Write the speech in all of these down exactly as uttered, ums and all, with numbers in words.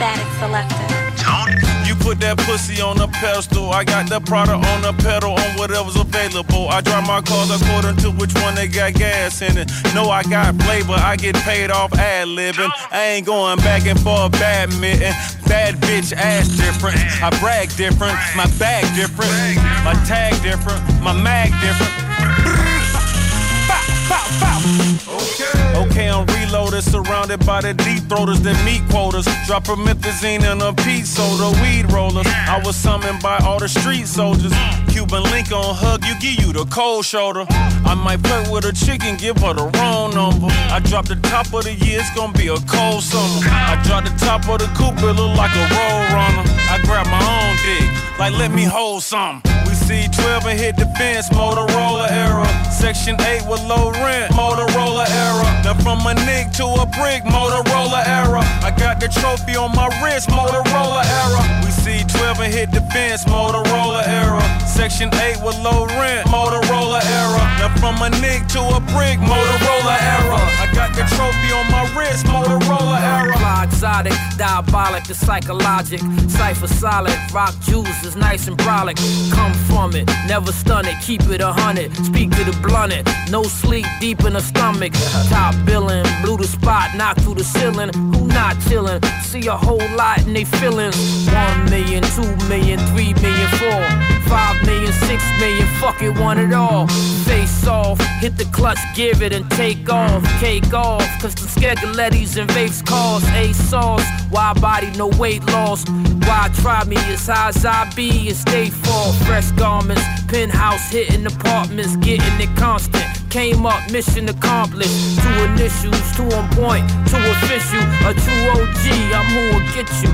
Static selected. You put that pussy on a pedestal. I got the product on the pedal on whatever's available. I drive my cars according to which one they got gas in it. No, I got flavor. I get paid off ad-libbing. I ain't going back and forth badminton. Bad bitch ass different. I brag different. My bag different. My tag different. My mag different. Bow, bow, bow. Okay. Okay, I'm reloaded, surrounded by the deep throaters that meet quotas. Drop a methazine and a pea soda, weed rollers. I was summoned by all the street soldiers. Cuban link on hug, you give you the cold shoulder. I might flirt with a chick and give her the wrong number. I drop the top of the year, it's gonna be a cold summer. I drop the top of the coupe, it look like a road runner. I grab my own dick, like let me hold some. We C twelve and hit the fence, Motorola era. Section eight with low rent, Motorola era. Now from a nick to a brick, Motorola era. I got the trophy on my wrist, Motorola era. We C twelve and hit the fence, Motorola era. Section eight with low rent, Motorola era. Now from a nick to a brick, Motorola era. I got the trophy on my wrist, Motorola era. Fly exotic, diabolic, the psychologic. Cypher solid, rock juice is nice and brolic. Come from it, never stun it, keep it a hundred. Speak to the blunted, no sleep deep in the stomach. Top billing, blew the spot, knocked through the ceiling. Who not chillin'? See a whole lot in they feelings. One million, two million, three million, four, five million, six million, fuck it, want it all. Face off, hit the clutch, give it and take off. Cake off, cause the Skegalettis and vapes cost A sauce. Why body, no weight loss. Why try me as high as I be and stay fall. Fresh garments, penthouse hitting apartments, getting it constant. Came up, mission accomplished. Two initials, two on point, two official. A true O G, I'm who'll get you.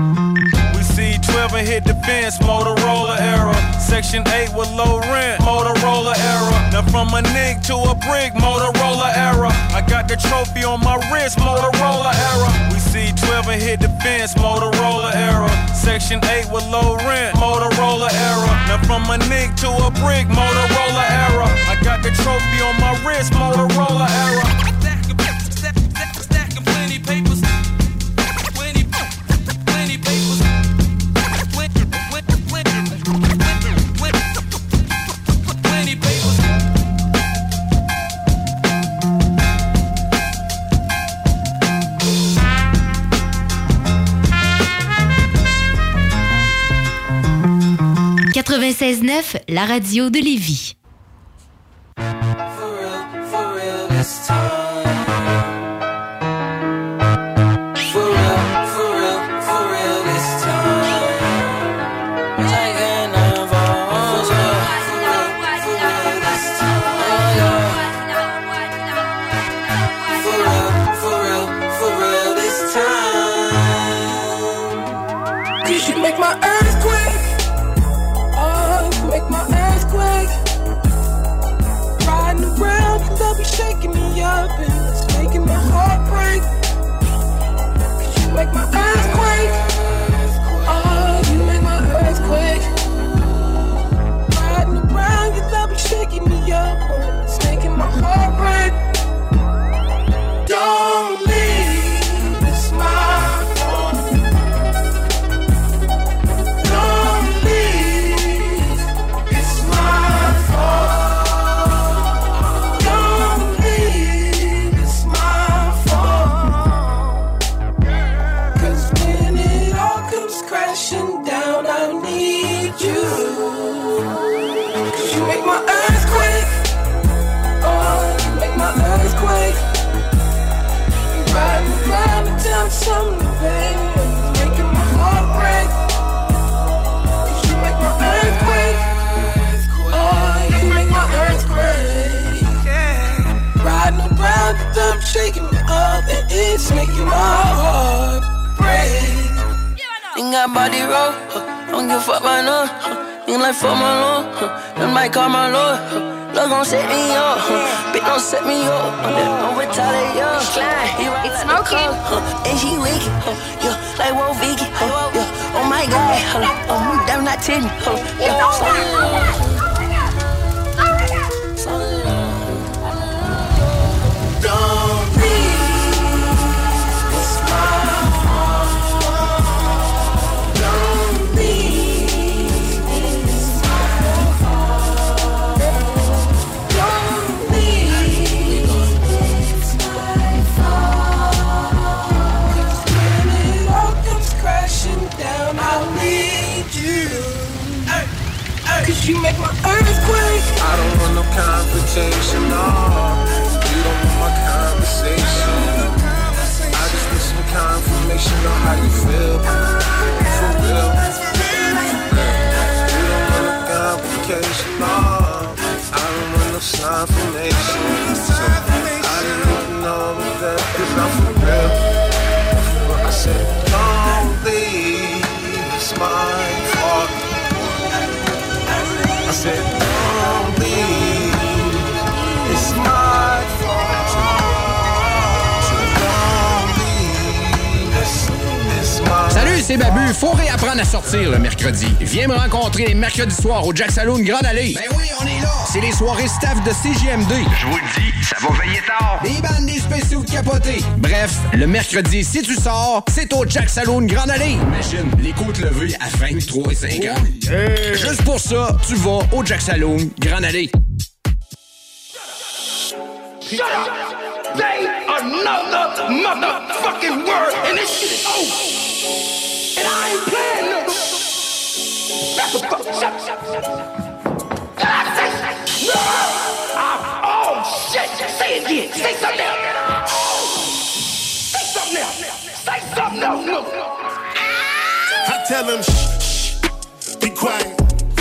We C twelve and hit the fence, Motorola era. Section eight with low rent, Motorola era. Now from a nick to a brick, Motorola era. I got the trophy on my wrist, Motorola era. We C twelve and hit the fence, Motorola era. Section eight with low rent, Motorola era. Now from a nick to a brick, Motorola era. I got the trophy on my wrist, Motorola era. Stacking plenty papers. Plenty, plenty papers. Plenty papers. quatre-vingt-seize neuf, la radio de Lévis. For real, for real this time. For real, for real, for real this time. Like an evolution. For real, for real this time. For real, for real, for real this time. Cause you make my earthquake. Oh, you make my earthquake. Riding around, you love me shaking me up and it's making my heart break. Cause you make my earthquake. Oh, you make my earthquake. Riding around, you love me shaking me up and it's making my heart break. Don't leave, it's my fault. Don't leave, it's my fault. Don't leave, it's my fault. Cause when it all comes crashing down, I need you. Cause you make my earthquake. Oh, you make my earthquake. You riding around and tell something, baby, it's making my heart break. Cause you make my earthquake. Oh, you make my earthquake. Riding around, I'm shaking me up, and it's making my heart break. Think I body roll, huh? Don't give a fuck by no. Huh? Think like fuck my lord, huh? Then might call my lord. Huh? Love gon' set me up, huh? Bitch don't set me up. Huh? Don't retaliate, yo. It's smoking. Huh? And she wicked, huh? Yeah, like Whoa Vicky, huh? Yeah, oh my God, huh? Oh, you damn not titty, huh? Yeah, don't leave, it's my fault. You make my earthquake. I don't want no confrontation, no. You don't want my conversation. I just need some confirmation on how you feel. For real. You don't want no complication, no. I don't want no confirmation. So I didn't even know that, cause I'm for real. I said, don't leave, it's my fault. I said, don't leave, it's my fault. Don't leave, it's, it's my Salut, c'est Babu. Faut réapprendre à sortir le mercredi. Viens me rencontrer les mercredis soirs au Jack Saloon Grande Allée. Ben oui, on est là. C'est les soirées staff de C J M D. Je vous le dis, ça va veiller tard. Des bandes, des spéciaux capotés. Bref, le mercredi, si tu sors, c'est au Jack Saloon Grande Allée. Imagine, les côtes levées à vingt-trois et cinquante. Oh yeah. Juste pour ça, tu vas au Jack Saloon Grande Allée. Shut up! Say another motherfucking word and this shit is over. And I ain't playing no. That's a fuck. Shut up. And I say, no! I, oh shit! Say it again. Say something else. Oh. Say something else. Say something else. No. I tell him, shh, shh, be quiet.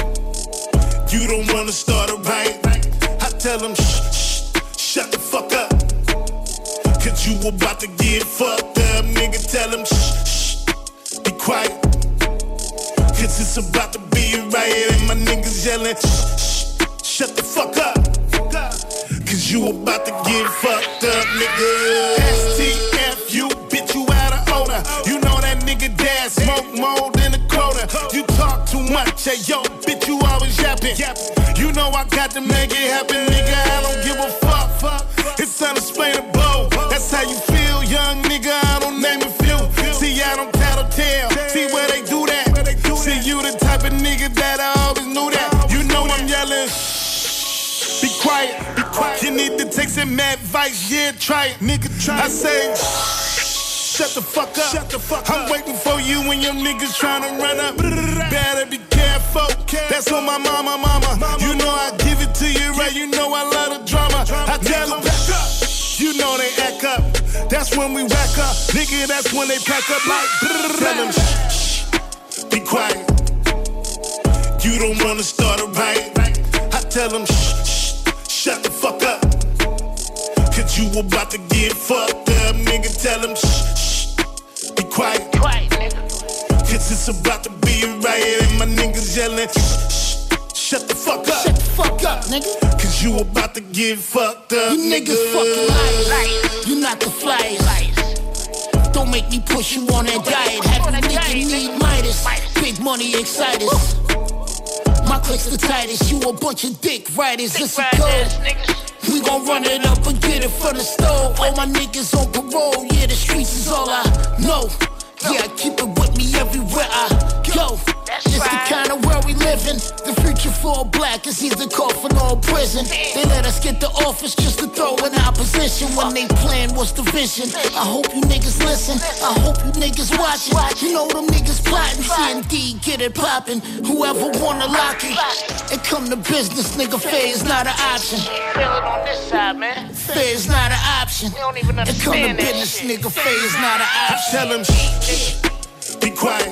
You don't wanna start a riot. I tell him, shh, shh, shut the fuck up. Cause you about to get fucked up. Nigga, tell him, shh, shh, be quiet. Cause it's about to be a riot. And my niggas yelling, shh, shh, shut the fuck up. Cause you about to get fucked up, nigga. S T F U, bitch, you out of order. You know that nigga dad smoke more than a quota. You talk too much, hey yo, bitch, you always yapping. You know I got to make it happen, nigga, I don't give a fuck. It's unexplainable, that's how you feel, young nigga, I don't name a few. See, I don't tattletale, see where they do that. See, you the type of nigga that I always knew that. You know I'm yelling, be quiet, be quiet. You need to take some mad advice, yeah, try it, nigga, try it. I say, shut the fuck up. Shut the fuck I'm up. Waiting for you when your niggas tryna run up. Better be careful. That's on my mama, mama. You know I give it to you right. You know I love the drama. I tell them, you know they act up. That's when we whack up. Nigga, that's when they pack up like. Tell them, shh, be quiet. You don't wanna start a riot. I tell them, shh, shh, shut the fuck up. Cause you about to get fucked up. Nigga, tell them, shh, be quiet. Quiet, nigga. Cause it's about to be a riot and my niggas yelling, shh, shut the fuck up. Shut the fuck up, nigga. Cause you about to get fucked up, you nigga. niggas fucking liars. You not the flyers. Don't make me push you on that diet. Have a nigga need Midas. Big money excited. My click's the tightest. You a bunch of dick riders. Listen good. We gon' run it up and get it from the stove. All my niggas on parole, yeah, the streets is all I know. Yeah, I keep it with me everywhere I go. It's the kind of world we live in. The future for black is either coffin or prison. They let us get the office just to throw in opposition. When they plan what's the vision. I hope you niggas listen. I hope you niggas watching. You know them niggas plotting. C N D, get it poppin'. Whoever wanna lock it. It come to business, nigga. Fair is not an option. Feel it on this side, man. Fair is not an option. You don't even it come to understand business, nigga. Fair is not an option. I tell him, shh, be quiet.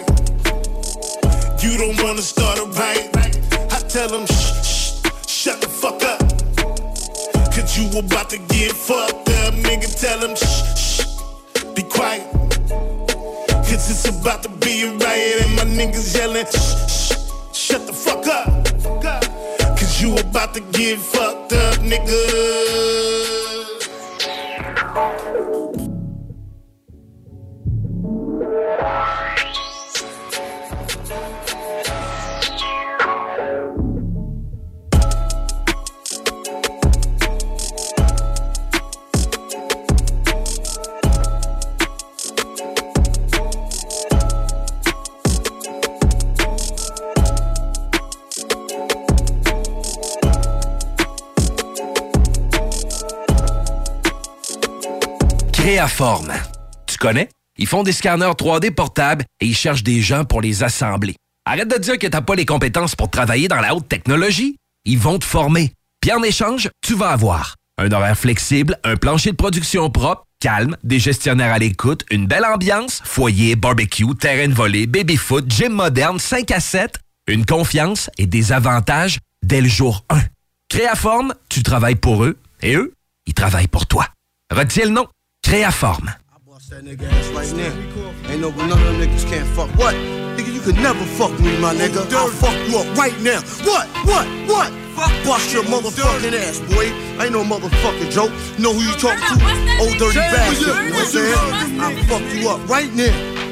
You don't wanna start a riot. I tell them, shh, shh, shut the fuck up. Cause you about to get fucked up. Nigga, tell them, shh, shh, be quiet. Cause it's about to be a riot and my niggas yelling, shh, shh, shut the fuck up. Cause you about to get fucked up, nigga. Créaform. Tu connais? Ils font des scanners trois D portables et ils cherchent des gens pour les assembler. Arrête de dire que t'as pas les compétences pour travailler dans la haute technologie. Ils vont te former. Puis en échange, tu vas avoir un horaire flexible, un plancher de production propre, calme, des gestionnaires à l'écoute, une belle ambiance, foyer, barbecue, terrain de volley, baby-foot, gym moderne, cinq à sept, une confiance et des avantages dès le jour un. Créaforme, tu travailles pour eux et eux, ils travaillent pour toi. Retiens le nom, Créaforme. That nigga ass right now. Ain't no none of them niggas can't fuck. What? Nigga, you could never fuck me, my nigga. I'll fuck you up right now. What? What? What? Fuck bust your motherfucking ass, boy. Ain't no motherfucking joke. You know who you talking to? Old dirty bastard. You know what I'm saying? I'll fuck you up right now.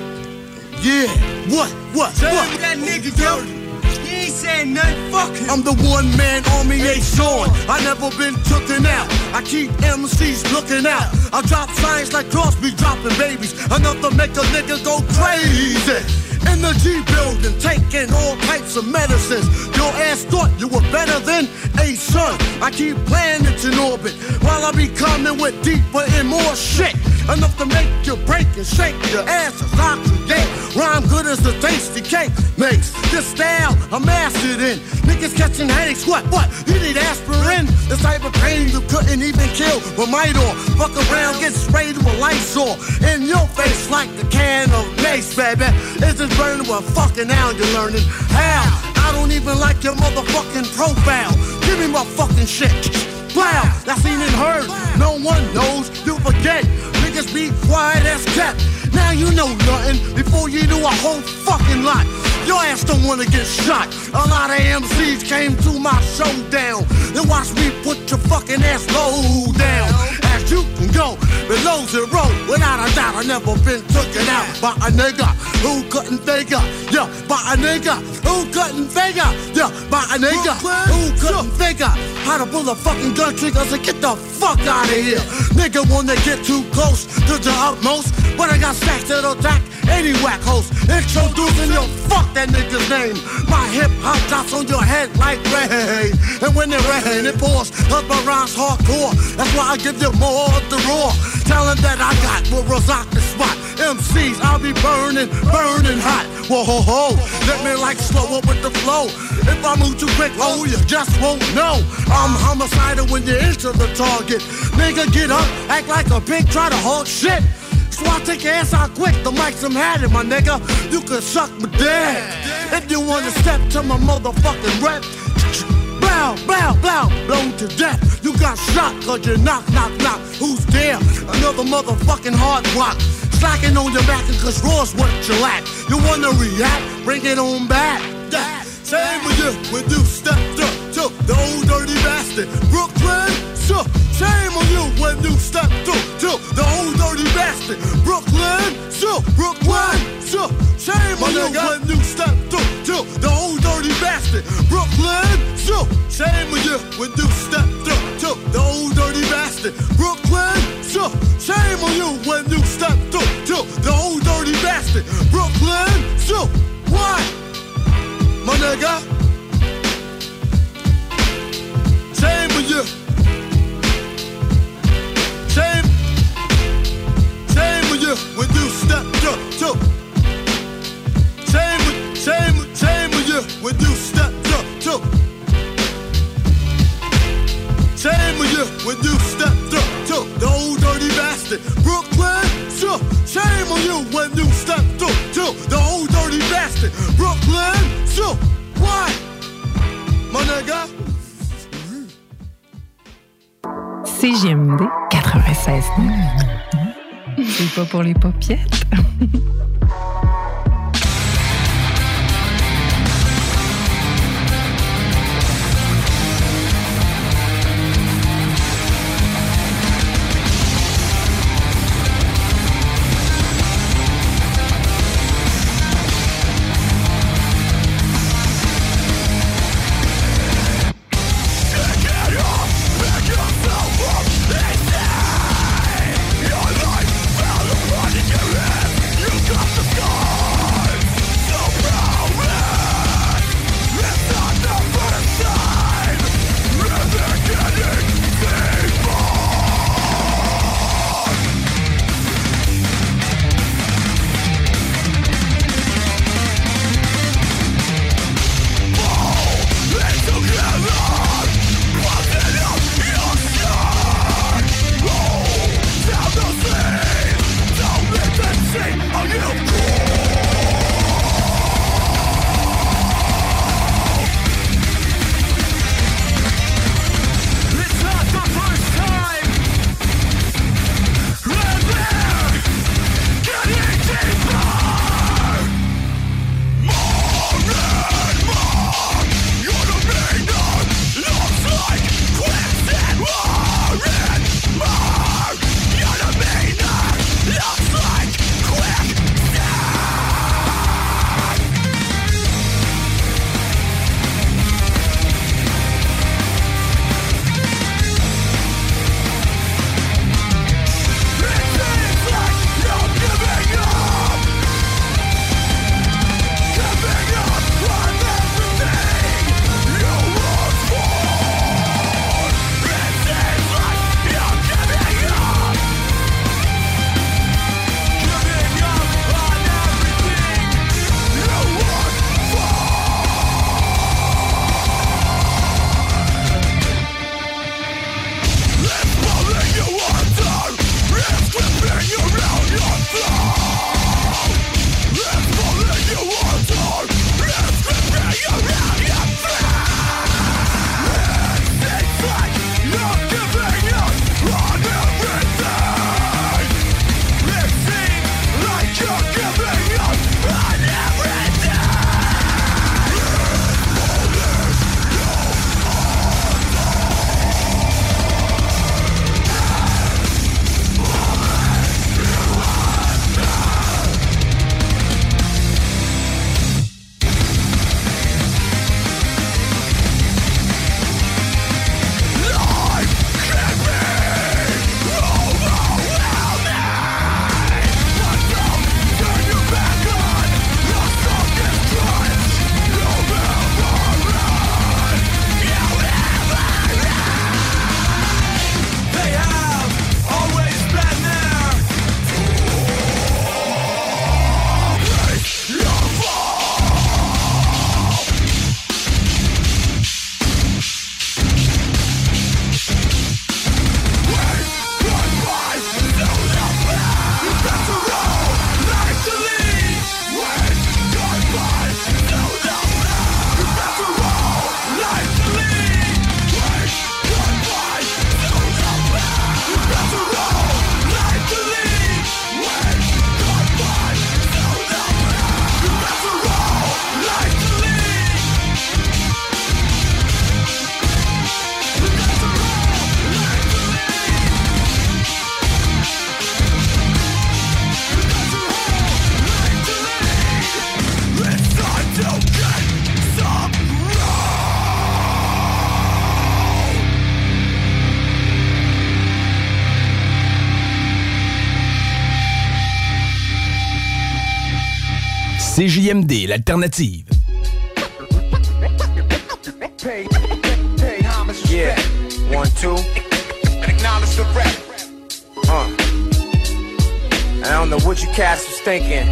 Yeah. What? What? What? That nigga dirty. He ain't saying nothing, fuck him. I'm the one man army ain't showing. I never been tooken out. I keep M Cs looking out. I drop signs like Crosby dropping babies. Enough to make a nigga go crazy. In the G building, taking all types of medicines. Your ass thought you were better than a son. I keep planets in orbit while I be coming with deeper and more shit. Enough to make you break and shake your ass as I create. Rhyme good as the tasty cake makes. This style I'm mastered in. Niggas catching headaches, what, what? You need aspirin? This type of pain you couldn't even kill with might or fuck around, get sprayed with Lysol in your face like the can of mace, baby. Is it burning? Well, fucking now you're learning how. I don't even like your motherfucking profile. Give me my fucking shit. Wow, that's seen and heard. No one knows, you forget. Niggas be quiet as cat. Now you know nothing before you do a whole fucking lot. Your ass don't wanna get shot. A lot of M Cs came to my showdown. Then watch me put your fucking ass low down. As you can go below zero, without a doubt, I never been taken out by a nigga who couldn't figure. Yeah, by a nigga who couldn't figure. Yeah, by a nigga who couldn't figure how to pull a fucking gun triggers and get the fuck out of here. Nigga wanna get too close to the utmost, but I got stacks to attack any whack host. Introducing your fuck that nigga's name. My hip hop drops on your head like rain. And when it rain, it pours. Cause my rhymes hardcore. That's why I give you more of the raw. Tell them that I got will rock the spot. M Cs, I'll be burning, burning hot. Whoa, ho, ho. Let me like slow up with the flow. If I move too quick, oh, you just won't know. I'm homicidal when you enter the target. Nigga, get up, act like a pig, try to hold shit. So I take your ass out quick, the mic some had it, my nigga. You can suck my dick. If you wanna step to my motherfucking rep, blow, blow, blow, blown to death. You got shot cause you knock, knock, knock. Who's there? Another motherfucking hard rock. Slacking on your back cause raw's what you lack. You wanna react? Bring it on back. Yeah. Same with you when you stepped up to the old dirty bastard. Brooklyn, so shame on you when you stepped up to the old dirty bastard. Brooklyn, so Brooklyn, so shame on you when you stepped up to the old dirty bastard. Brooklyn, so shame on you when you stepped up to the old dirty bastard. Brooklyn, so shame on you when you stepped up to the old dirty bastard. Brooklyn, so what? My nigga, shame with you. Shame, shame with you when you stepped up too. Shame with, shame, shame with you when you stepped up too. Shame with you when you stepped up too. The old dirty bastard, Brooklyn. So shame on you when you stepped up too. The old dirty bastard, Brooklyn. So what, my nigga? C G M D quatre-vingt-seize neuf. C'est pas pour les paupiètes. Your life fell apart in your head. You got the C J M D, l'alternative. Yeah, one, two. Acknowledge the rap. Uh. I don't know what you cats was thinking.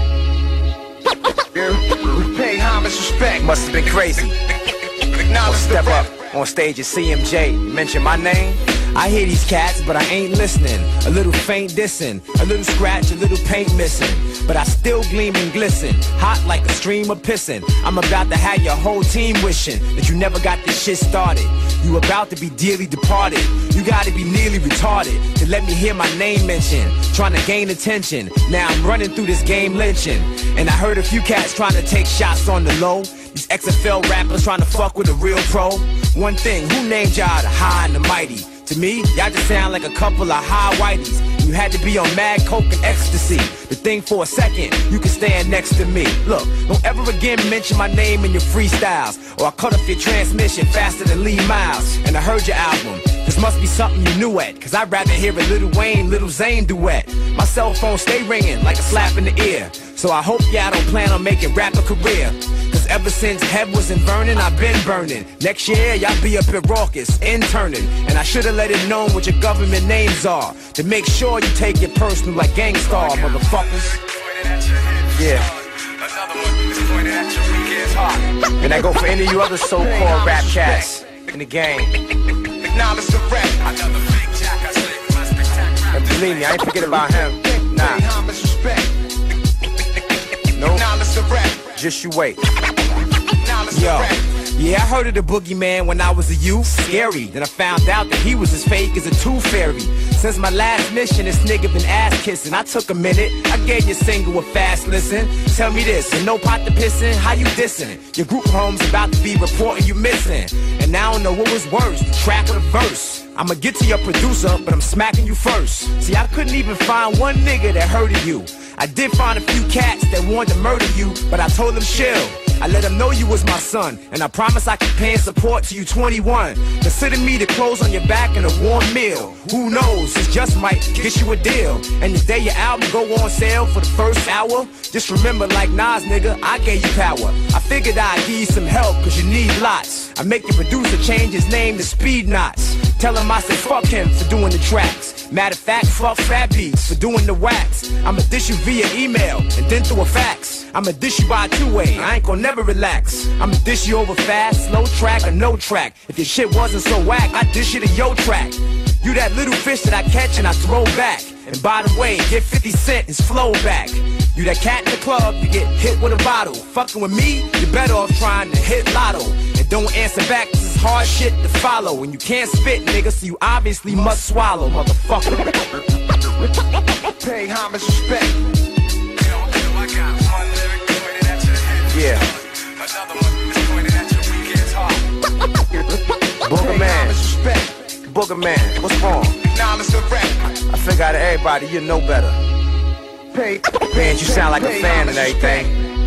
We pay homage, respect. Must have been crazy. Acknowledge step up on stage at C M J, mention my name. I hear these cats, but I ain't listening. A little faint dissing, a little scratch, a little paint missing. But I still gleam and glisten, hot like a stream of pissing. I'm about to have your whole team wishing that you never got this shit started. You about to be dearly departed. You gotta be nearly retarded to let me hear my name mentioned. Trying to gain attention, now I'm running through this game lynching. And I heard a few cats trying to take shots on the low. These X F L rappers trying to fuck with a real pro. One thing, who named y'all the high and the mighty? To me, y'all just sound like a couple of high whiteys. You had to be on mad coke and ecstasy. The thing for a second, you can stand next to me. Look, don't ever again mention my name in your freestyles, or I'll cut off your transmission faster than Lee Miles. And I heard your album, this must be something you knew at, cause I'd rather hear a Lil Wayne, Lil Zane duet. My cell phone stay ringing like a slap in the ear. So I hope y'all don't plan on making rap a career. Cause ever since Head was in Vernon, I've been burning. Next year, y'all be up at Raucous, interning. And I should've let it known what your government names are, to make sure you take it personal like Gangstar, motherfuckers. Yeah. And I go for any of you other so-called rap cats in the game. Acknowledge the rap. And believe me, I ain't forget about him. Nah. No. Just you wait. Yo. Yeah, I heard of the boogeyman when I was a youth. Scary. Then I found out that he was as fake as a tooth fairy. Since my last mission, this nigga been ass kissing. I took a minute, I gave your single a fast listen. Tell me this, and no pot to pissin', how you dissing? Your group home's about to be reporting you missing. And I don't know what was worse, the track or the verse. I'ma get to your producer, but I'm smacking you first. See, I couldn't even find one nigga that heard of you. I did find a few cats that wanted to murder you, but I told them chill. I let them know you was my son, and I promise I can pay and support till you twenty-one. Consider me the clothes on your back and a warm meal. Who knows, this just might get you a deal. And the day your album go on sale for the first hour, just remember like Nas, nigga, I gave you power. I figured I'd give you some help, cause you need lots. I make your producer change his name to Speed Knots. Tell him I said fuck him for doing the tracks. Matter of fact, fuck Fat Beats for doing the wax. I'ma dish you via email and then through a fax. I'ma dish you by two-way, I ain't gon' never relax. I'ma dish you over fast, slow track or no track. If your shit wasn't so whack, I dish you to your track. You that little fish that I catch and I throw back. And by the way, get fifty cent his flow back. You that cat in the club, you get hit with a bottle. Fucking with me, you're better off trying to hit lotto. And don't answer back, cause it's hard shit to follow. And you can't spit, nigga, so you obviously must swallow, motherfucker. Pay homage, respect. Yeah. Booger Man. Booger Man, what's wrong? I figure out of everybody, you know better. Man, you sound like a fan and everything.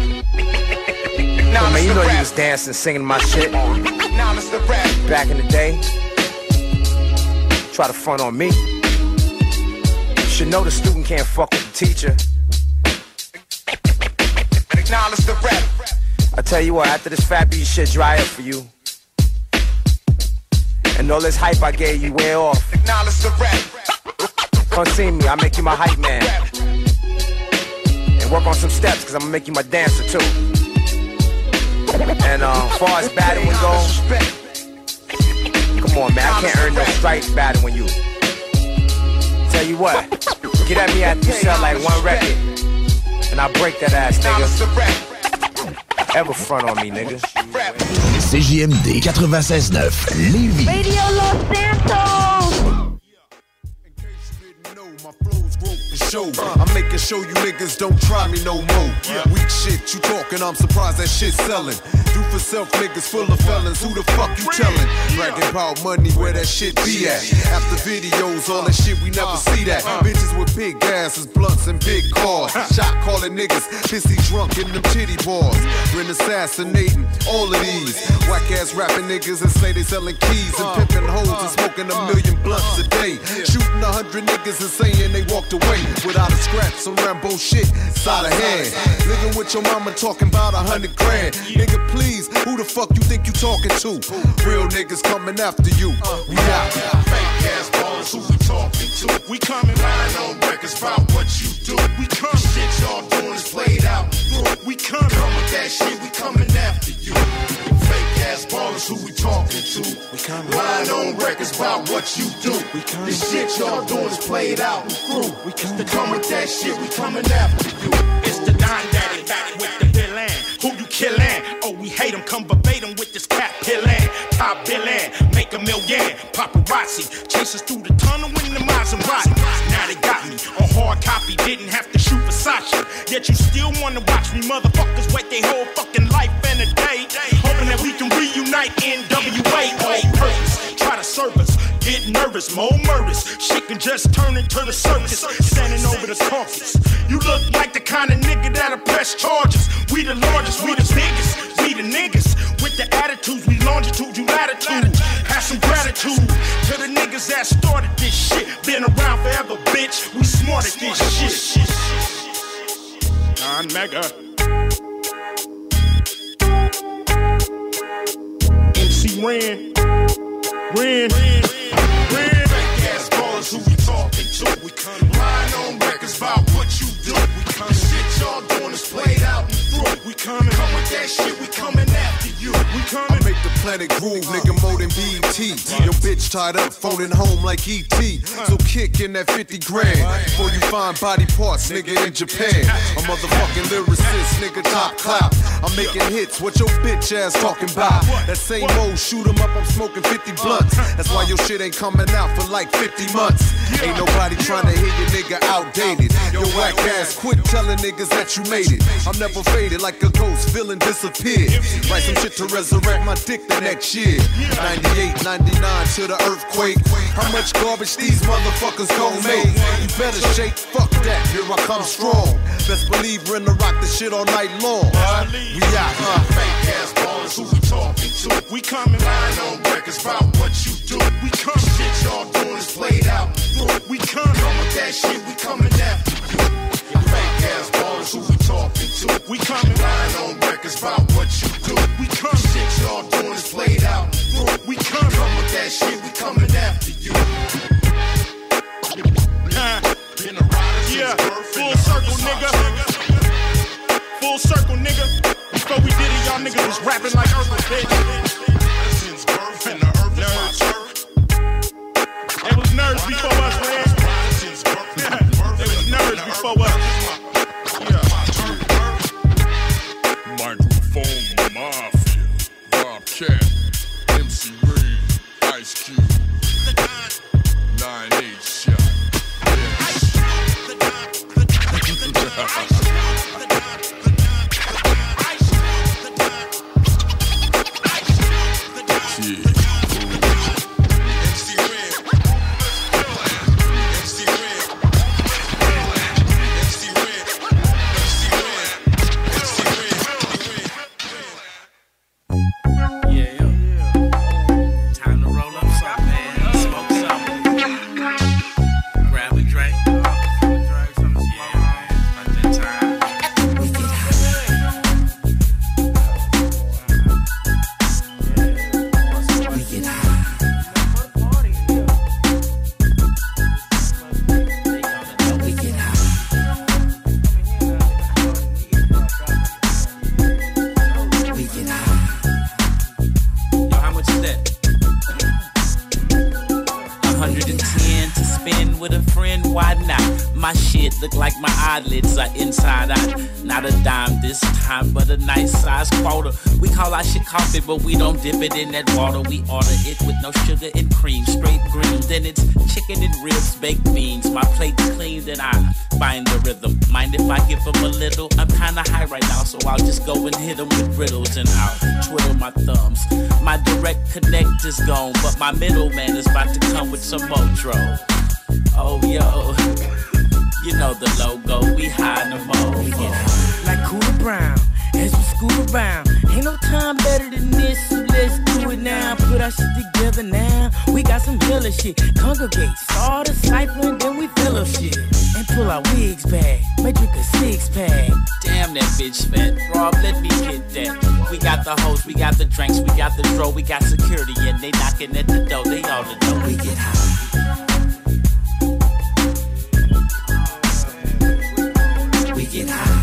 So, man, you know you was dancing, singing my shit back in the day. Try to front on me. You should know the student can't fuck with the teacher. I tell you what, after this Fat Beat shit dry up for you, and all this hype I gave you wear off, come see me, I'll make you my hype man. And work on some steps, cause I'm gonna make you my dancer too. And uh, as far as battling goes, come on man, I can't earn no stripes battling you. Tell you what, get at me after you sell like one record, and I'll break that ass, nigga. Ever front on me, nigga. C J M D ninety-six neuf, Lévis. Radio Los Santos! Show. I'm making sure you niggas don't try me no more. Yeah. Weak shit, you talking, I'm surprised that shit selling. Do for self niggas full of felons, who the fuck you tellin'? Bragging about money, where that shit be at? After videos, all that shit, we never see that. Bitches with big asses, blunts, and big cars. Shot calling niggas, pissy drunk in them titty bars. Been assassinating all of these whack ass rapping niggas and say they selling keys and pimping hoes and smoking a million blunts a day. Shooting a hundred niggas and saying they walked away without a scratch, some Rambo shit, side of hand. Living with your mama talking about a hundred grand. Nigga, please, who the fuck you think you talking to? Real niggas coming after you. We out. Fake ass ballers, who we talking to? We coming lying on records about what you do. We come shit y'all doing is played out. We come come with that shit, we coming after you. Fake ass ballers, who we talking to? We coming lying on records about what you do. We coming. The shit y'all doing is played out and through. We come to come with that shit, we coming after you. It's the Don Daddy back with the villain. Who you killin'? Oh, we hate him, come verbatim with this cat pillin'. Top billin', make a million. Paparazzi, chase us through the tunnel in the Maserati. Now they got me on hard copy, didn't have to shoot Versace. Yet you still wanna watch me motherfuckers wait their whole fucking life in a day. Hoping that we can reunite N W A all purpose. Try to serve us, get nervous, more murders. Shit can just turn into the circus, standing over the carcass. You look like the kind of nigga that'll press charges. We the largest, we the biggest, we the niggas. With the attitudes, we longitude, you latitude. Have some gratitude to the niggas that started this shit. Been around forever, bitch, we smart at this shit. Don Mega M C Ren Ren Ren Fake ass ballers, who we talking to? We come lying on records about what you do. We come shit y'all doing is played out and through. We coming come with that shit, we coming after you. We coming. I make the planet groove, nigga, more than B E T. Your bitch tied up, phoning home like E T. So kick in that fifty grand before you find body parts, nigga, in Japan. A motherfucking lyricist, nigga, top clout. I'm making hits, what your bitch ass talking about? That same old shoot 'em up, I'm smoking fifty blunts. That's why your shit ain't coming out for like fifty months. Ain't nobody trying to hear your nigga outdated. Your whack ass, quit telling niggas that you made it. I'm never faded like a ghost, feeling disappeared. Write some shit to resurrect my dick the next year. ninety-eight, ninety-nine to the earthquake. How much garbage these motherfuckers gon' make? You better shake, fuck that, here I come strong. Best believe we're in the rock this shit all night long. We out, huh? Fake ass ballers, who we talking to? We coming lying on records about what you do. We come shit y'all doing is played out and through. We come come with that shit, we coming after you. Fake ass ballers, who we talking to? We coming lying on records about what you do. We come shit y'all doing is played out and through. We come come with that shit, we coming after you. Nah. Yeah, full circle, nigga. Full circle, nigga. Before we did it, y'all niggas was rapping like Urkel, bitch. Nerds. It was nerds before us, man. It was nerds before us. Yeah. Microphone Mafia, Bobcat, M C Ren, Ice Cube, nine eight shot. Look like my eyelids are inside out. Not a dime this time, but a nice size quarter. We call our shit coffee, but we don't dip it in that water. We order it with no sugar and cream, straight green. Then it's chicken and ribs, baked beans. My plate's clean, then I find the rhythm. Mind if I give them a little? I'm kinda high right now, so I'll just go and hit them with riddles and I'll twiddle my thumbs. My direct connect is gone, but my middleman is about to come with some Motro. Oh, yo. You know the logo, we high no more. We get high. Like Cooler Brown, as we scoot around. Ain't no time better than this, so let's do it now, put our shit together now. We got some killer shit. Congregate, start a cipher and then we fill up shit. And pull our wigs back, make drink a six pack. Damn that bitch fat, Rob, let me hit that. We got the hoes, we got the drinks, we got the dro, we got security and they knocking at the door. They all the know we get high. We get high.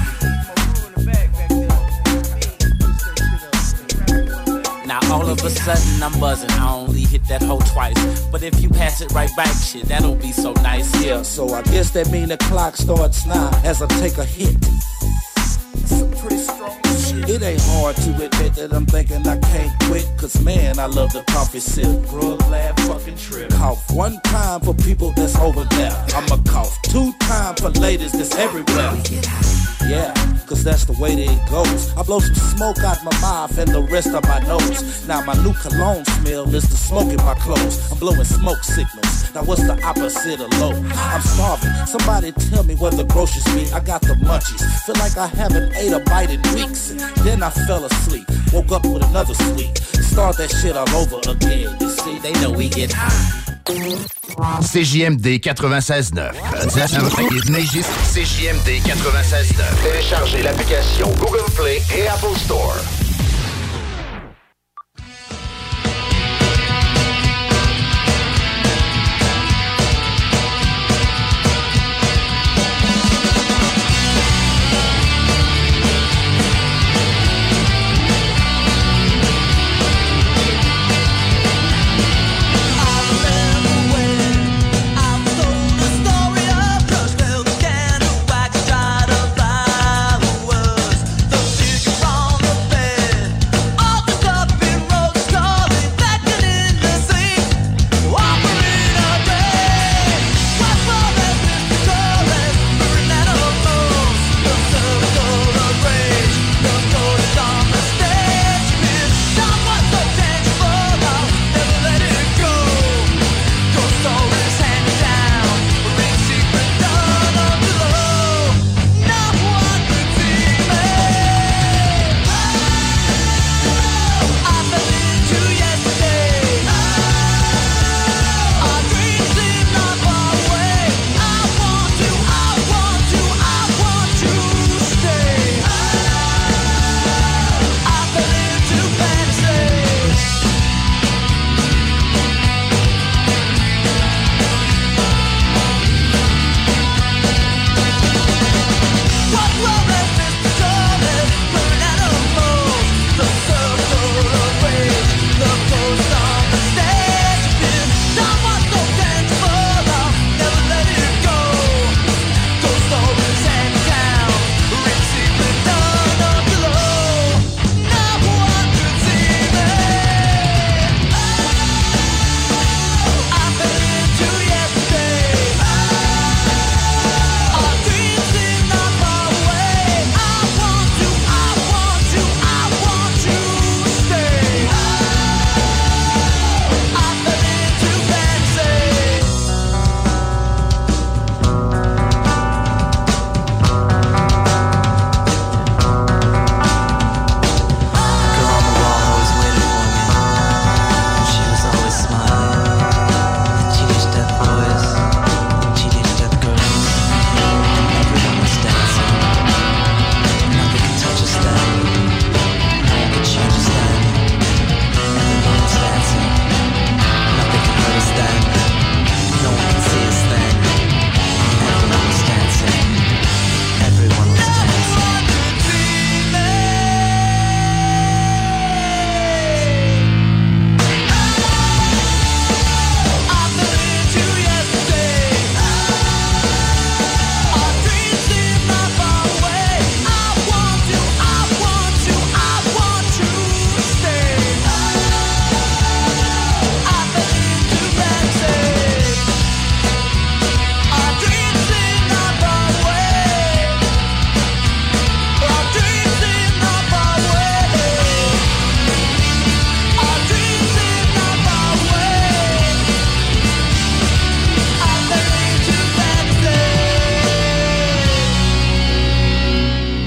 Now all of a sudden I'm buzzing. I only hit that hoe twice, but if you pass it right back, shit, that'll be so nice. Yeah. So I guess that mean the clock starts now as I take a hit. Some pretty strong shit. It ain't hard to admit that I'm thinking I can't quit, cause man, I love the coffee sip. Grub lab fucking trip. Cough one time for people that's over there. I'ma cough two times for ladies that's everywhere. Yeah, cause that's the way that it goes. I blow some smoke out my mouth and the rest of my nose. Now my new cologne smell is the smoke in my clothes. I'm blowing smoke signals. Now what's the opposite of low? I'm starving. Somebody tell me where the groceries be. I got the munchies. Feel like I haven't ate a bite in weeks. Then I fell asleep. Woke up with another sleep. Start that shit all over again. You see, they know we get high. C J M D quatre-vingt-seize neuf. C J M D quatre-vingt-seize neuf. Téléchargez l'application Google Play et Apple Store.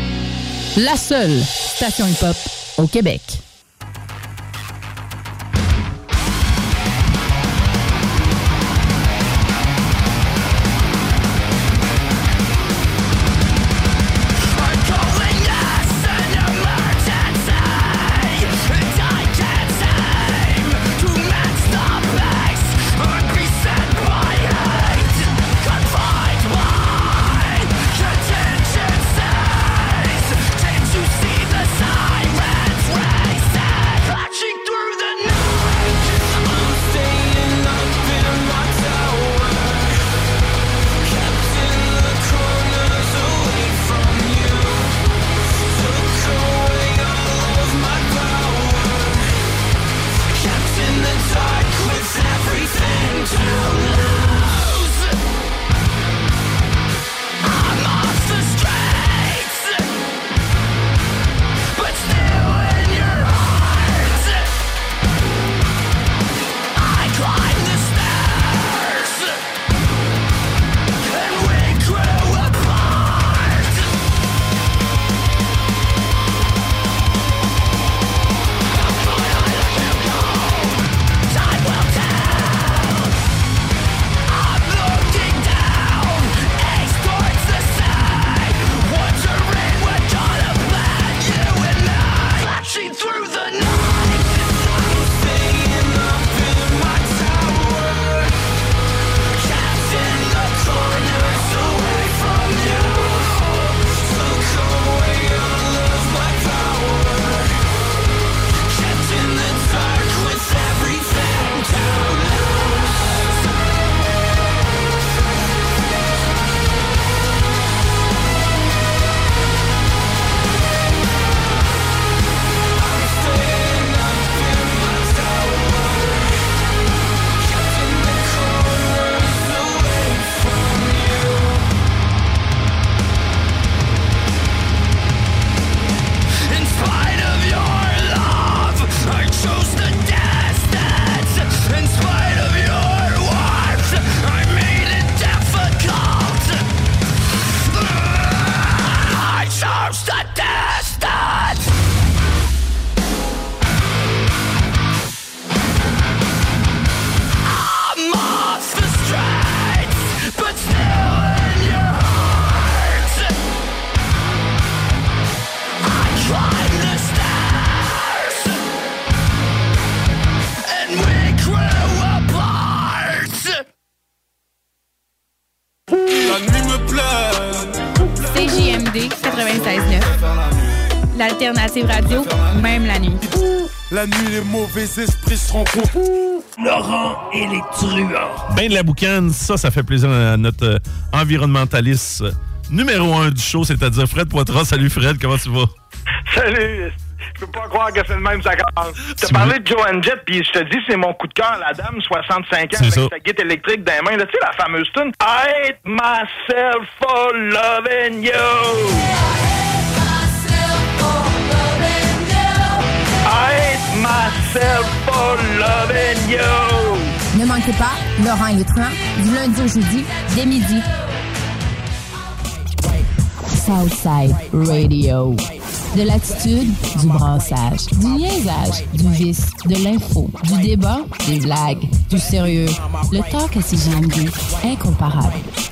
La seule station hip-hop au Québec. d'Alternative Radio, même la nuit. La nuit, les mauvais esprits se rencontrent. Laurent et les truands. Ben de la boucane, ça, ça fait plaisir à notre euh, environnementaliste euh, numéro un du show, c'est-à-dire Fred Poitras. Salut Fred, comment tu vas? Salut! Je peux pas croire que c'est le même, ça commence. T'as parlé de Joan Jett, puis je te dis, c'est mon coup de cœur, la dame, soixante-cinq ans, c'est avec ça. sa guitare électrique dans les mains. Là, tu sais, la fameuse tune I hate myself for loving you. I hate myself for loving you. Ne manquez pas, Laurent et les truands, du lundi au jeudi, dès midi. Southside Radio. De l'attitude, du brassage, du niaisage, du vice, de l'info, du débat, des blagues, du sérieux. Le talk à C G M D, incomparable.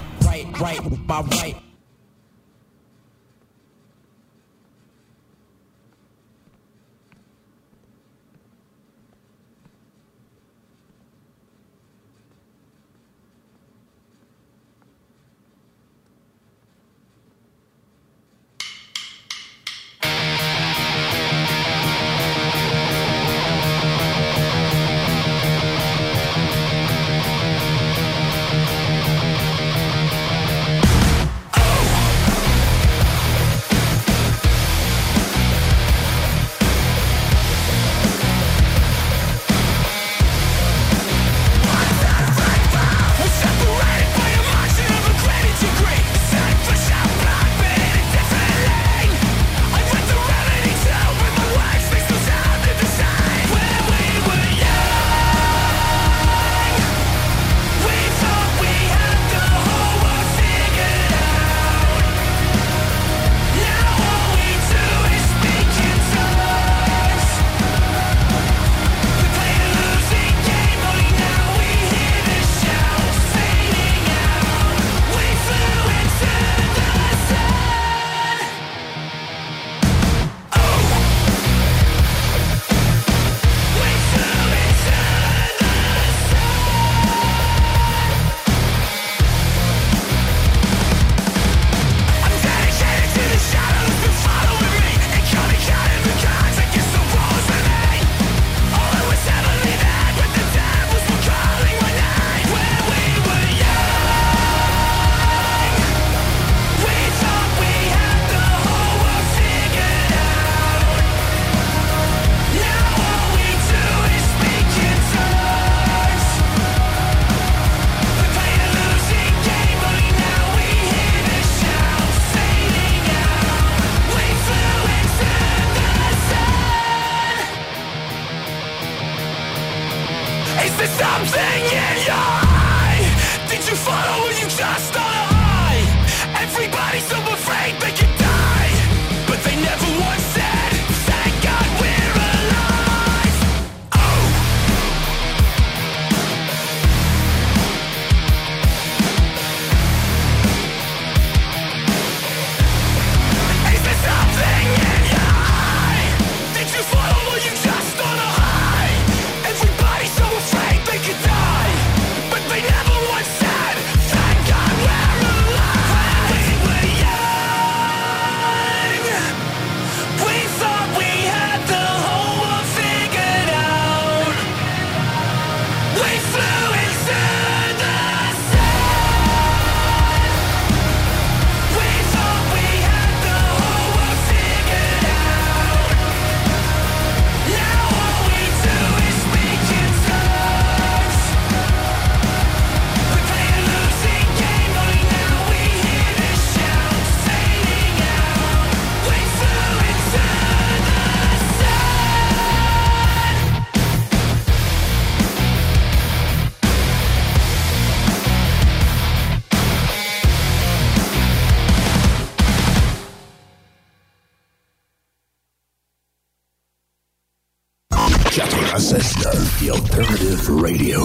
ninety-six point nine, The Alternative Radio.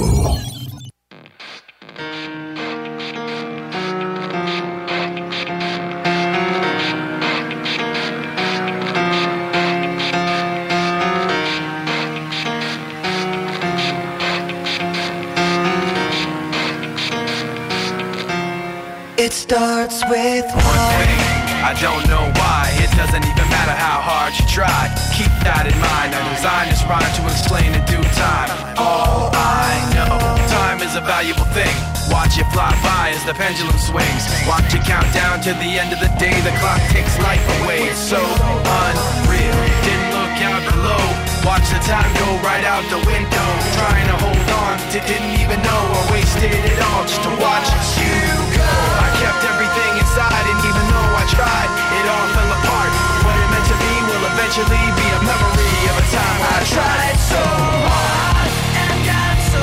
It starts with one thing. I don't know why. It doesn't even matter how hard you try. Keep that in mind. I designed this rhyme to explain in due time. All I know, time is a valuable thing. Watch it fly by as the pendulum swings. Watch it count down to the end of the day. The clock takes life away. It's so unreal. Didn't look out below. Watch the time go right out the window. Trying to hold on to didn't even know I wasted it all just to watch you go. I kept everything inside and even though I tried, it all fell apart. What it meant to be will eventually be a memory of a time I tried so hard and got so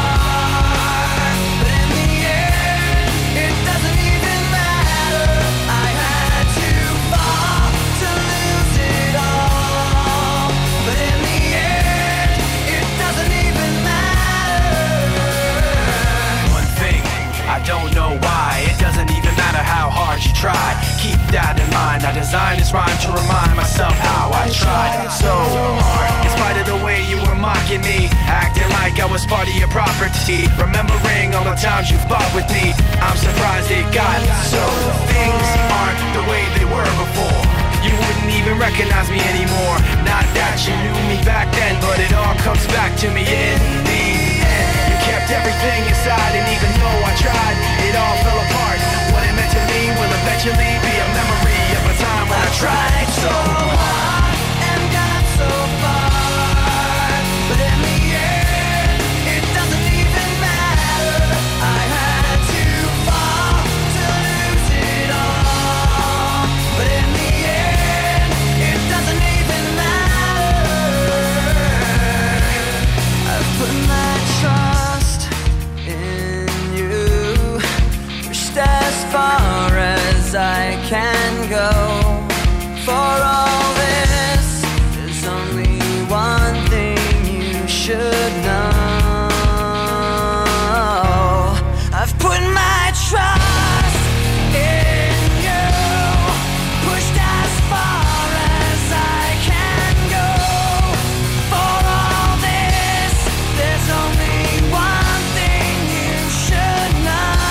far. But in the end, it doesn't even matter. I had to fall to lose it all. But in the end, it doesn't even matter. One thing, I don't know why. It doesn't even matter how hard you try. Keep that in mind. I designed this rhyme to remind myself how I tried so hard. In spite of the way you were mocking me, acting like I was part of your property, remembering all the times you fought with me, I'm surprised it got so. Things aren't the way they were before. You wouldn't even recognize me anymore. Not that you knew me back then, but it all comes back to me in the end. You kept everything inside, and even though I tried, it all fell apart. What it meant to me will eventually be a memory of a time when I tried so hard and got so far. But in the end, it doesn't even matter. I had to fall to lose it all. But in the end, it doesn't even matter. I've put my trust in you, pushed as far as I can go. For all this, there's only one thing you should know. I've put my trust in you, pushed as far as I can go. For all this, there's only one thing you should know.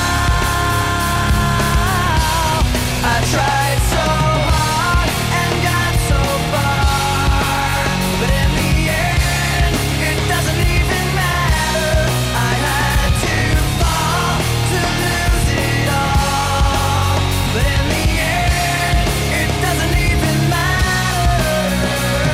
I tried so hard and got so far, but in the end, it doesn't even matter. I had to fall to lose it all, but in the end, it doesn't even matter.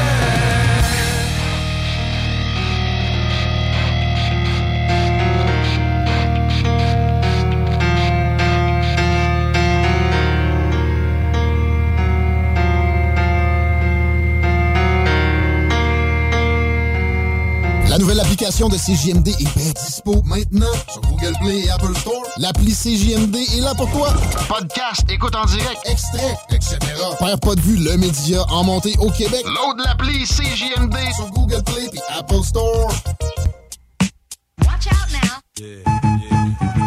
La nouvelle application de C J M D est bien dispo maintenant sur Google Play et Apple Store. L'appli C J M D est là pour toi. Podcast, écoute en direct, extrait, et cetera. Père pas de vue, le média en montée au Québec. Load l'appli C J M D sur Google Play et Apple Store. Watch out now. Yeah, yeah.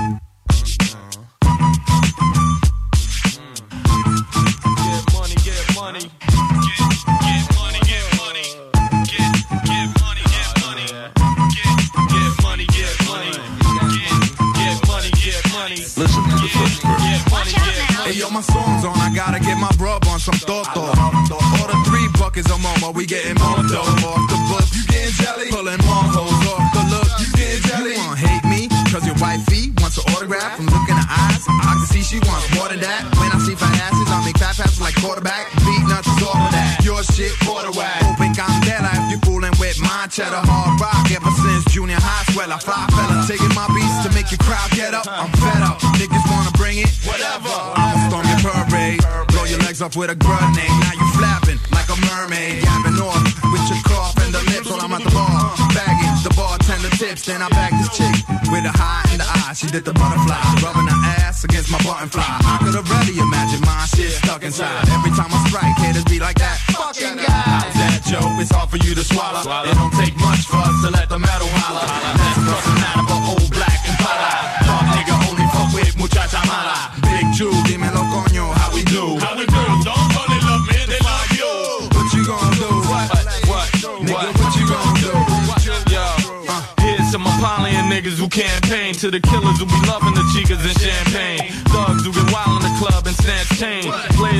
Get money, get money. Get, get money, get money. Get, get money, get money. Get, get money, get money. Get, get money, get money. Listen to the first verse. Get money, get money. Hey, yo, my song's on. I gotta get my brub on some Toto. Order three buckets of mama. We getting more dough off the book. You getting jelly? Pulling more hoes off the look. You getting jelly? You wanna hate me? Cause your wifey wants an autograph. From looking in her eyes, I can see she wants more than that. When I see fat asses, I make fat passes like quarterback. Beat nuts is all of that. Your shit, quarter whack. Open candela if you fooling with my cheddar. Hard rock ever since junior high. Swell, I fly fella. Taking my beats to make your crowd get up. I'm fed up. Niggas wanna bring it? Whatever. I'ma storm your parade. Blow your legs off with a grenade. Now you flapping like a mermaid. Yapping off with your cough and the lips while I'm at the bar. Bagging the bartender tips. Then I bag this chick with a high in the eye. She did the butterfly. Rubbing her ass against my button fly. I could already imagine my shit stuck inside. Every time I strike, haters be like that. Fucking guy. How's that, Joe? It's hard for you to swallow. It don't take much for us to let the metal holler. That's crossing out of an old black Impala. Talk nigga only fuck with muchacha mala. Big Jew, dímelo coño, how we do? How we do? Don't call it love, man, they love you. What you gonna do? What? What? Nigga, what you gonna do? Yo, uh, here's some Apollyon niggas who campaign to the killers who be loving the chicas and champagne. Thugs who get wild in the club and snatch chain. Players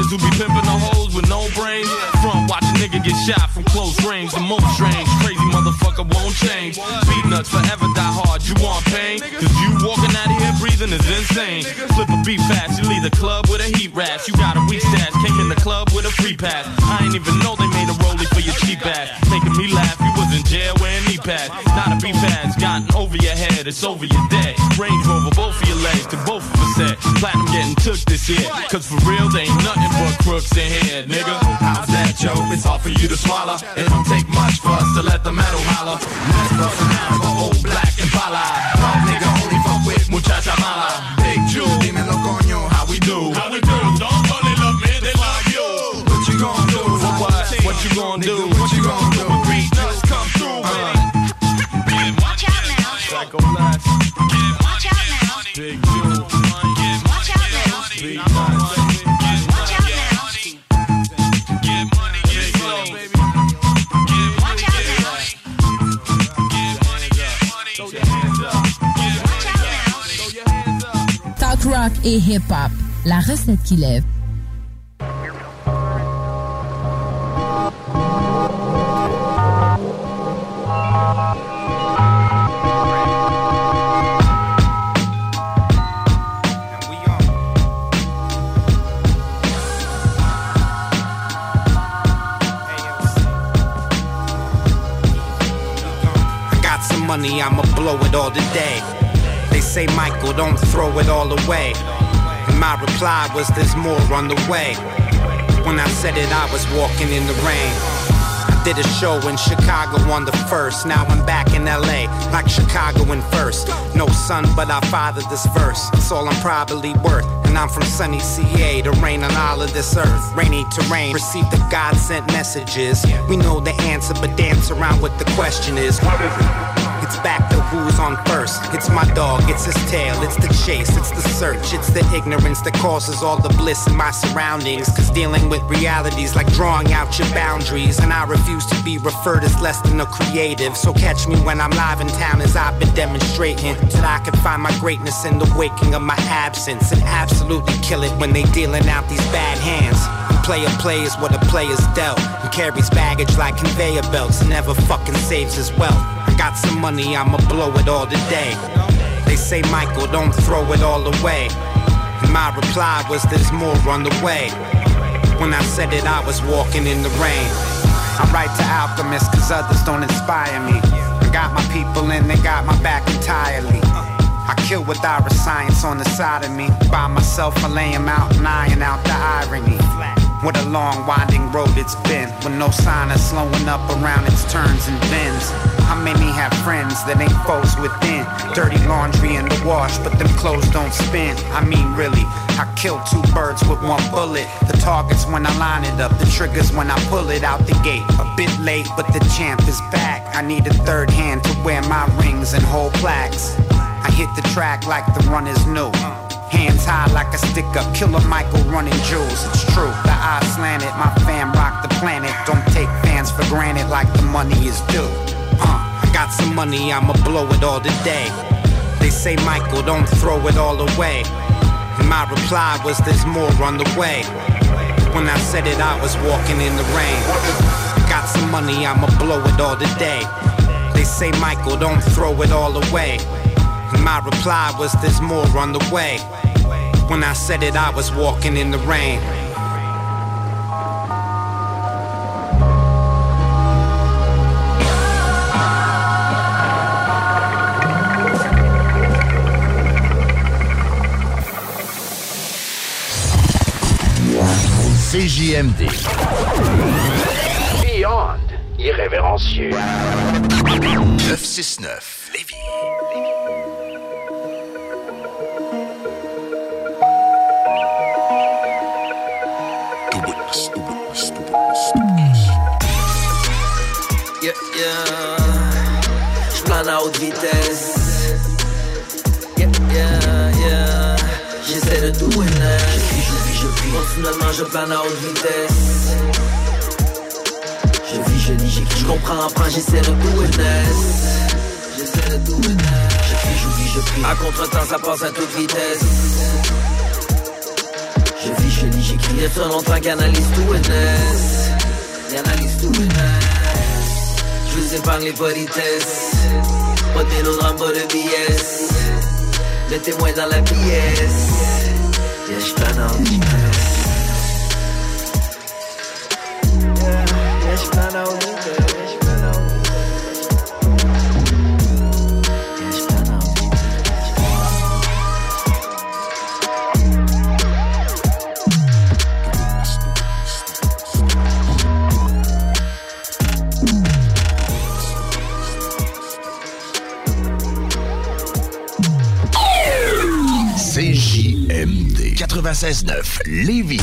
who be pimping the hoes with no brains. From watch a nigga get shot from close range. The most strange, crazy motherfucker won't change. Beat nuts forever die hard, you want pain? Cause you walking out here breathing is insane. Flip a beat fast, you leave the club with a heat rash. You got a weak stash, came in the club with a free pass. I ain't even know they made a rollie for your cheap ass. Making me laugh, you was in jail wearing knee pads. Not a beat pass, gotten over your head, it's over your dead. Range Rover, both of your legs, to both of us said. Platinum getting took this year. Cause for real, they ain't nothing but crooks in here, nigga. How's that, Joe? It's hard for you to swallow. It don't take much for us to let the metal holler. Let's bust some out of old black and pala. Dog nigga only fuck with muchacha mala. Big Jew, dímelo coño, how we do? How we do? Don't only love me, they love you. What you gon' do? For what? What you gon' do? What you gon' do? When beat nuts come through, uh. Watch out now. Psycho Blast. Watch out now. Big Jew. Watch out now. Beat nuts. Watch out now. Get money, get slow, baby. Watch out now. Throw your hands up. Watch out now. Talk rock et hip-hop, la recette qui lève. Money, I'ma blow it all today. They say, Michael, don't throw it all away. And my reply was, there's more on the way. When I said it, I was walking in the rain. I did a show in Chicago on the first. Now I'm back in L A, like Chicago in first. No son, but I fathered this verse. That's all I'm probably worth. And I'm from sunny C A, to rain on all of this earth. Rainy terrain, receive the God-sent messages. We know the answer, but dance around what the question is. What is it? It's back to who's on first. It's my dog, it's his tail, it's the chase, it's the search. It's the ignorance that causes all the bliss in my surroundings. Cause dealing with realities like drawing out your boundaries. And I refuse to be referred as less than a creative. So catch me when I'm live in town, as I've been demonstrating, that I can find my greatness in the waking of my absence. And absolutely kill it when they dealing out these bad hands. Player plays what a player's dealt, and carries baggage like conveyor belts, and never fucking saves his wealth. I got some money, I'ma blow it all today. They say, Michael, don't throw it all away. And my reply was, there's more on the way. When I said it, I was walking in the rain. I write to alchemists cause others don't inspire me. I got my people and they got my back entirely. I kill with our science on the side of me. By myself, I lay him out and iron out the irony. What a long, winding road it's been, with no sign of slowing up around its turns and bends. How many have friends that ain't foes within? Dirty laundry in the wash, but them clothes don't spin. I mean, really, I kill two birds with one bullet. The target's when I line it up, the trigger's when I pull it out the gate. A bit late, but the champ is back. I need a third hand to wear my rings and hold plaques. I hit the track like the run is new. Hands high like a stick up, Killer Michael running jewels. It's true, the eyes slanted, my fam rock the planet. Don't take fans for granted like the money is due. Uh, I got some money, I'ma blow it all today. They say, Michael, don't throw it all away. And my reply was, there's more on the way. When I said it, I was walking in the rain. Got some money, I'ma blow it all today. They say, Michael, don't throw it all away. And my reply was, there's more on the way. When I said it, I was walking in the rain. C J M D. Beyond irrévérencieux. neuf cent soixante-neuf, Lévis. Yeah, yeah. J'plane à haute vitesse. Yeah, yeah, yeah. J'essaie de tout et naître. Je vis, je vis, je vis. Continuellement, je plane à haute vitesse. Je vis, je lis, j'écris. Je comprends, apprends, j'essaie de tout et naître. J'essaie de tout et naître. Je vis, je vis, je vis. À contre-temps, ça passe à toute vitesse. Je vis, je je lis, j'écris. Il y a trop longtemps qu'ils analysent tout et naissent. Ils analysent tout et naissent. Je vous épargne les politesses. Pas de mélodrame, pas de B S. Le témoin dans la pièce. Yeah, j'plane en vitesse. Yeah, j'plane en vitesse. C J M D quatre-vingt-seize neuf Lévis.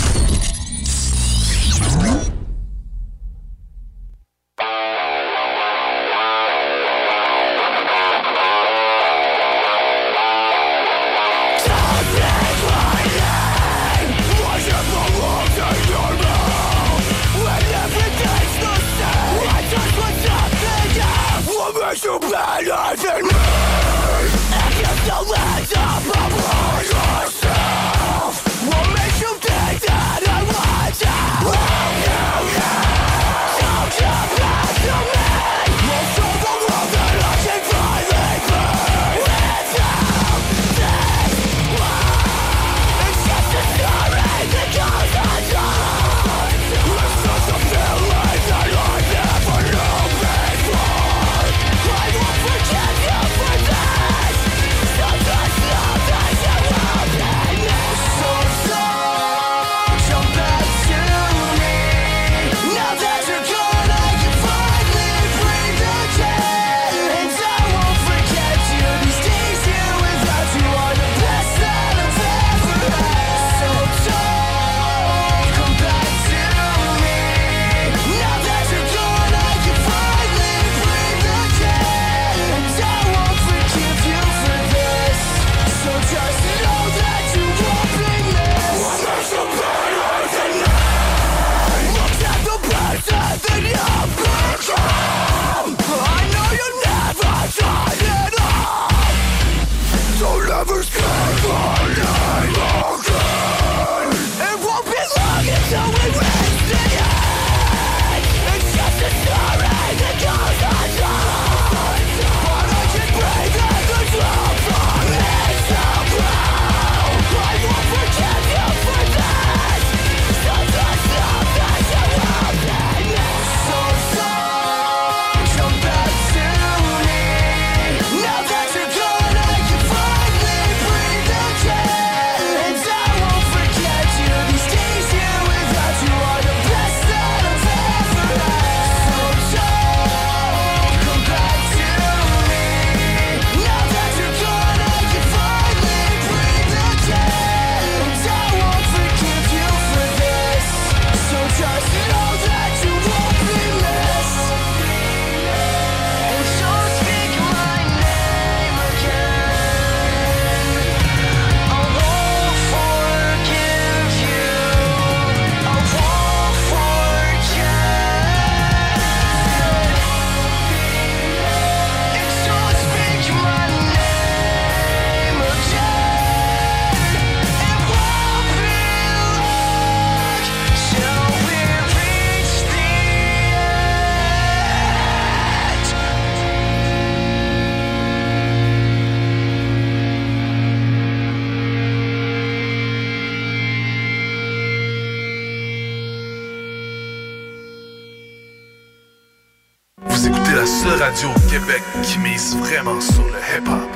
Vous écoutez la seule radio au Québec qui mise vraiment sur le hip-hop.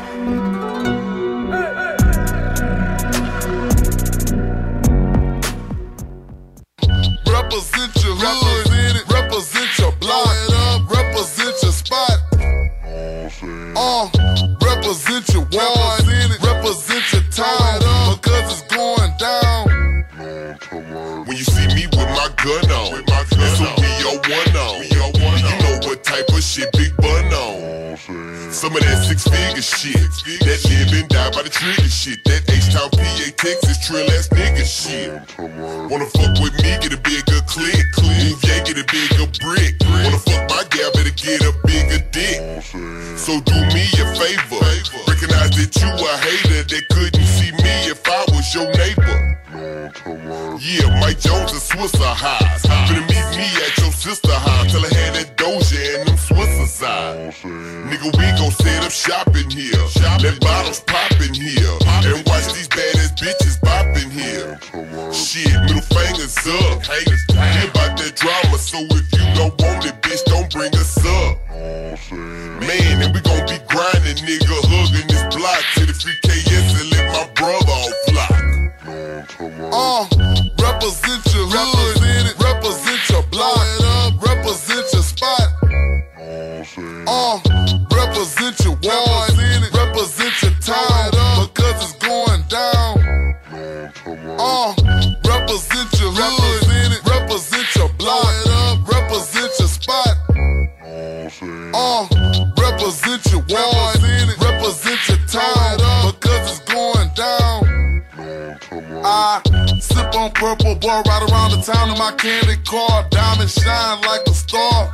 Represent your hood, represent your block, represent your spot. Uh, represent your ward, represent your town, because it's going down. When you see me with my gun on, it's a we are one on. You know what type of shit Big Bun on. Some of that six-figure shit, that live and die by the trigger shit, that H-Town P A Texas trill ass nigga shit. Wanna fuck with me, get a bigger click, move yeah, get a bigger brick. Wanna fuck my gal, better get a bigger dick. So do me a favor, recognize that you a hater that couldn't see me if I was your neighbor. Yeah, Mike Jones and Swisser highs. Finna meet me at your sister house. Tell her had that Doja and them Swissers side. Nigga, we gon' set up shop in here. Let bottles pop in here. And watch these badass bitches bop in here. Shit, middle fingers up. Haters, hear about that drama. So if you don't want it, bitch, don't bring us up. Man, and we gon' be grinding, nigga. Hugging this block to the three K S and let my brother off block. Uh, represent your hood, represent, represent your block, represent your spot. Uh, represent your ward, represent your town, because it's going down. Uh, represent your hood, represent your block, represent your spot. Uh, represent your ward, represent your town, because it's going down. I sip on purple, boy, right around the town in my candy car. Diamond shine like a star.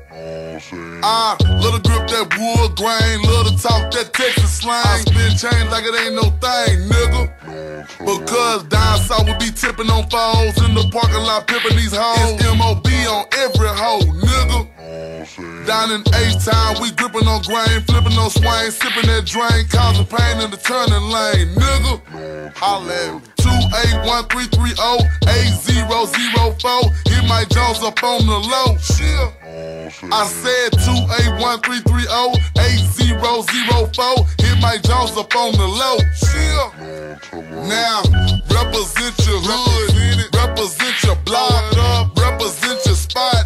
I love to grip that wood grain, love to talk that Texas slang. I spin change like it ain't no thing, nigga. Because down south we be tipping on foes, in the parking lot pimping these hoes. It's M O B on every hoe, nigga. Down in H-Town, we gripping on grain, flipping on swing, sipping that drain, causing pain in the turning lane, nigga. Holla at me. two eight one three three zero eight zero zero four. Hit Mike Jones up on the low. Chill. I said two eight one three three zero eight zero zero four. Hit Mike Jones up on the low. Chill. Now, represent your hood, represent your block, represent your spot.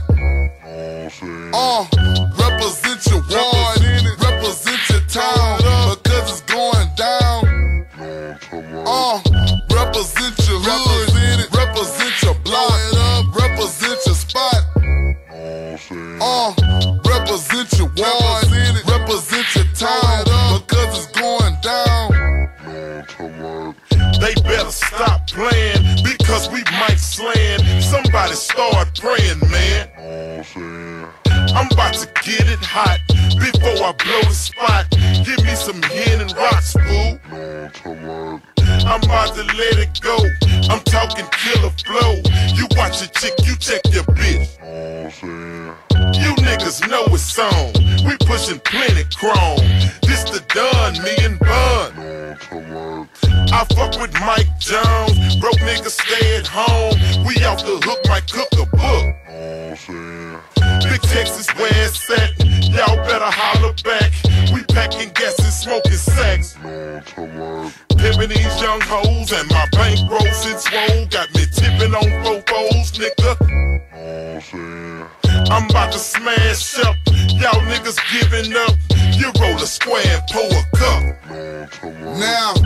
Uh, represent your ward, represent your town, because it's going down. Uh, represent your hood, represent your block, represent your spot. Uh, represent your ward, represent your town, because it's going down. They better stop playing, because we might slam. Somebody start praying, man. I'm about to get it hot before I blow the spot. Give me some hen and rocks, boo. I'm about to let it go. I'm talking killer flow. You watch your chick, you check your bitch. You niggas know it's on. We pushing plenty chrome. This the done, me and Bun. I fuck with Mike Jones. Broke niggas stay at home. We off the hook, might cook a book. Big Texas where it's at. Y'all better holler back. We packing gas and smoking sex. Pimping these young hoes and my bankroll since swole. Got me tipping on fofos, nigga. I'm about to smash up. Y'all niggas giving up. You roll a square and pour a cup. Now,